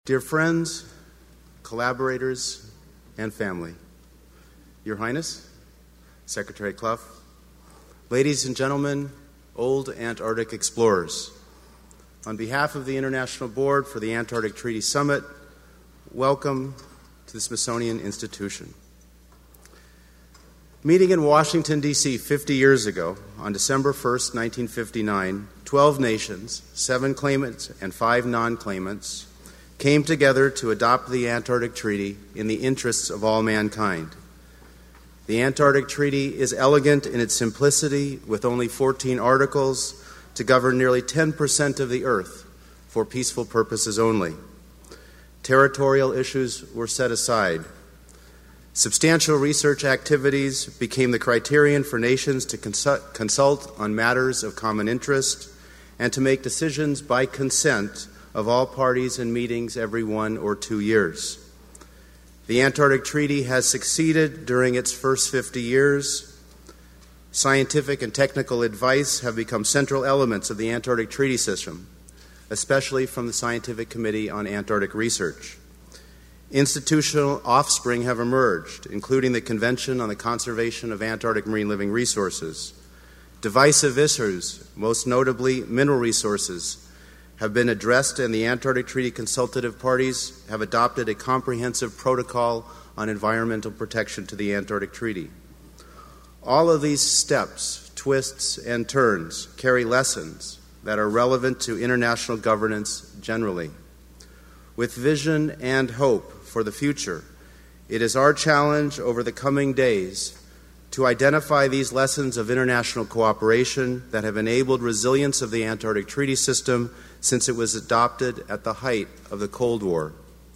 Dear friends, collaborators, and family, Your Highness, Secretary Clough, ladies and gentlemen, old Antarctic explorers, on behalf of the International Board for the Antarctic Treaty Summit, welcome to the Smithsonian Institution. Meeting in Washington, D.C. 50 years ago, on December 1st, 1959, 12 nations, 7 claimants and 5 non-claimants, came together to adopt the Antarctic Treaty in the interests of all mankind. The Antarctic Treaty is elegant in its simplicity, with only 14 articles to govern nearly 10% of the Earth for peaceful purposes only. Territorial issues were set aside. Substantial research activities became the criterion for nations to consult on matters of common interest and to make decisions by consent of all parties in meetings every 1 or 2 years. The Antarctic Treaty has succeeded during its first 50 years. Scientific and technical advice have become central elements of the Antarctic Treaty System, especially from the Scientific Committee on Antarctic Research. Institutional offspring have emerged, including the Convention on the Conservation of Antarctic Marine Living Resources. Divisive issues, most notably mineral resources, have been addressed, and the Antarctic Treaty consultative parties have adopted a comprehensive protocol on environmental protection to the Antarctic Treaty. All of these steps, twists, and turns carry lessons that are relevant to international governance generally. With vision and hope for the future, it is our challenge over the coming days to identify these lessons of international cooperation that have enabled resilience of the Antarctic Treaty System since it was adopted at the height of the Cold War.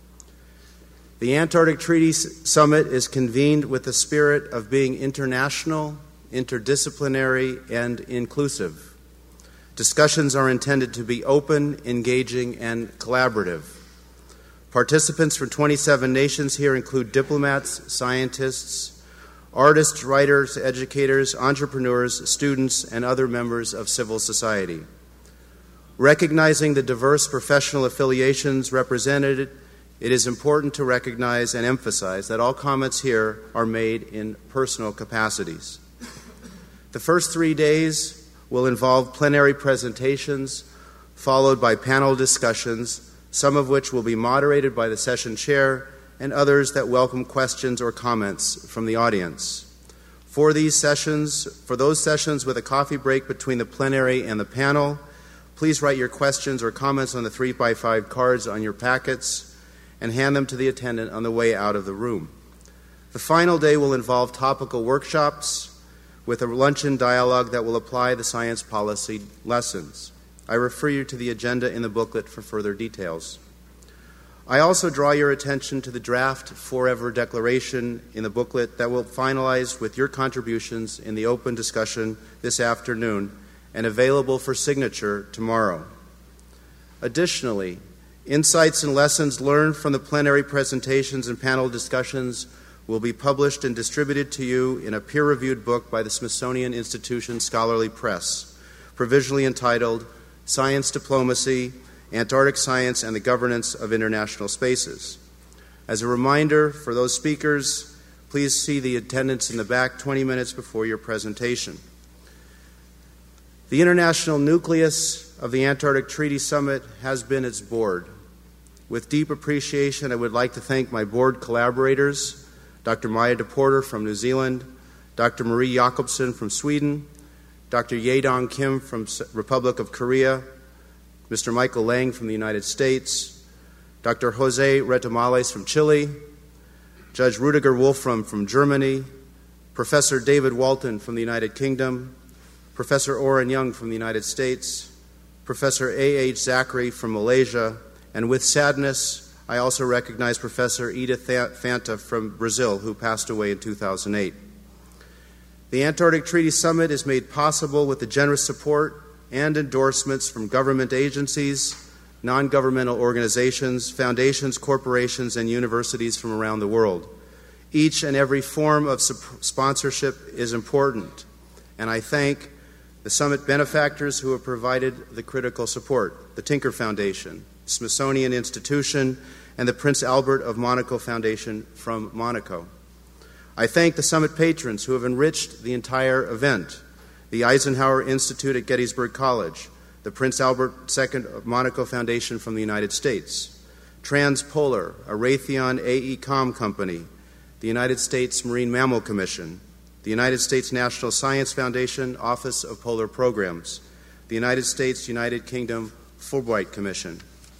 The Antarctic Treaty Summit is convened with the spirit of being international, interdisciplinary, and inclusive. Discussions are intended to be open, engaging, and collaborative. Participants from 27 nations here include diplomats, scientists, artists, writers, educators, entrepreneurs, students, and other members of civil society. Recognizing the diverse professional affiliations represented, it is important to recognize and emphasize that all comments here are made in personal capacities. The first 3 days will involve plenary presentations, followed by panel discussions, some of which will be moderated by the session chair, and others that welcome questions or comments from the audience. For those sessions with a coffee break between the plenary and the panel, please write your questions or comments on the 3x5 cards on your packets and hand them to the attendant on the way out of the room. The final day will involve topical workshops with a luncheon dialogue that will apply the science policy lessons. I refer you to the agenda in the booklet for further details. I also draw your attention to the draft Forever Declaration in the booklet that will finalize with your contributions in the open discussion this afternoon and available for signature tomorrow. Additionally, insights and lessons learned from the plenary presentations and panel discussions will be published and distributed to you in a peer-reviewed book by the Smithsonian Institution Scholarly Press, provisionally entitled Science Diplomacy, Antarctic Science and the Governance of International Spaces. As a reminder for those speakers, please see the attendants in the back 20 minutes before your presentation. The international nucleus of the Antarctic Treaty Summit has been its board. With deep appreciation, I would like to thank my board collaborators, Dr. Maya DePorter from New Zealand, Dr. Marie Jakobsen from Sweden, Dr. Ye-Dong Kim from Republic of Korea, Mr. Michael Lang from the United States, Dr. Jose Retamales from Chile, Judge Rudiger Wolfram from Germany, Professor David Walton from the United Kingdom, Professor Oren Young from the United States, Professor A.H. Zachary from Malaysia, and with sadness, I also recognize Professor Edith Fanta from Brazil, who passed away in 2008. The Antarctic Treaty Summit is made possible with the generous support and endorsements from government agencies, non-governmental organizations, foundations, corporations, and universities from around the world. Each and every form of sponsorship is important, and I thank the summit benefactors who have provided the critical support: the Tinker Foundation, Smithsonian Institution, and the Prince Albert of Monaco Foundation from Monaco. I thank the summit patrons who have enriched the entire event: the Eisenhower Institute at Gettysburg College, the Prince Albert II of Monaco Foundation from the United States, Transpolar, a Raytheon AECOM company, the United States Marine Mammal Commission, the United States National Science Foundation, Office of Polar Programs, the United States United Kingdom Fulbright Commission.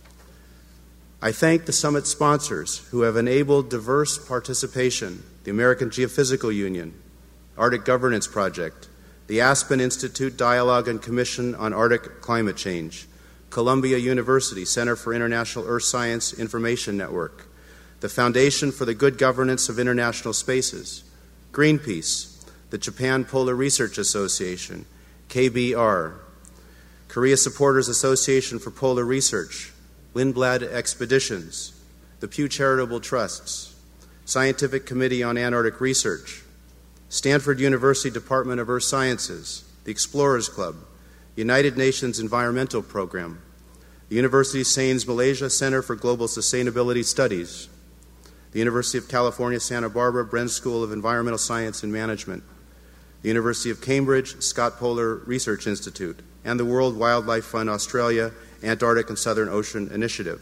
I thank the summit sponsors who have enabled diverse participation: the American Geophysical Union, Arctic Governance Project, the Aspen Institute Dialogue and Commission on Arctic Climate Change, Columbia University Center for International Earth Science Information Network, the Foundation for the Good Governance of International Spaces, Greenpeace, the Japan Polar Research Association, KBR, Korea Supporters Association for Polar Research, Lindblad Expeditions, the Pew Charitable Trusts, Scientific Committee on Antarctic Research, Stanford University Department of Earth Sciences, the Explorers Club, United Nations Environmental Program, the University of Sains Malaysia Center for Global Sustainability Studies, the University of California, Santa Barbara Bren School of Environmental Science and Management, the University of Cambridge Scott Polar Research Institute, and the World Wildlife Fund Australia Antarctic and Southern Ocean Initiative.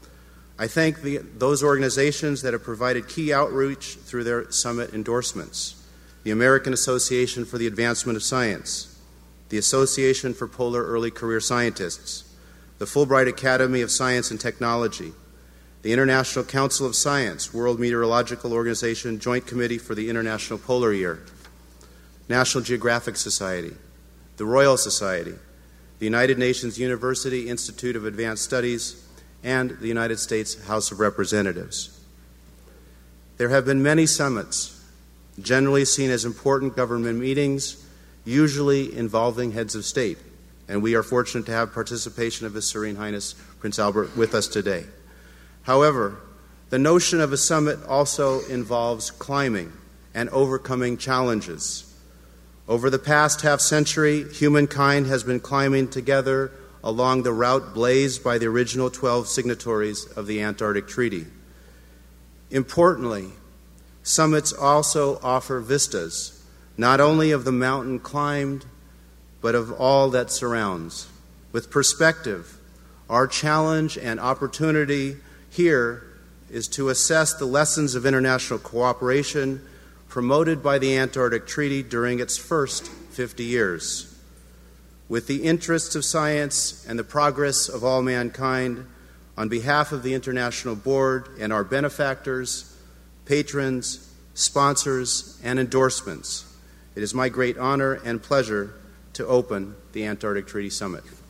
I thank those organizations that have provided key outreach through their summit endorsements: the American Association for the Advancement of Science, the Association for Polar Early Career Scientists, the Fulbright Academy of Science and Technology, the International Council of Science, World Meteorological Organization Joint Committee for the International Polar Year, National Geographic Society, the Royal Society, the United Nations University Institute of Advanced Studies, and the United States House of Representatives. There have been many summits, generally seen as important government meetings, usually involving heads of state, and we are fortunate to have participation of His Serene Highness Prince Albert with us today. However, the notion of a summit also involves climbing and overcoming challenges. Over the past half-century, humankind has been climbing together along the route blazed by the original 12 signatories of the Antarctic Treaty. Importantly, summits also offer vistas, not only of the mountain climbed, but of all that surrounds. With perspective, our challenge and opportunity here is to assess the lessons of international cooperation promoted by the Antarctic Treaty during its first 50 years. With the interests of science and the progress of all mankind, on behalf of the International Board and our benefactors, patrons, sponsors, and endorsements, it is my great honor and pleasure to open the Antarctic Treaty Summit.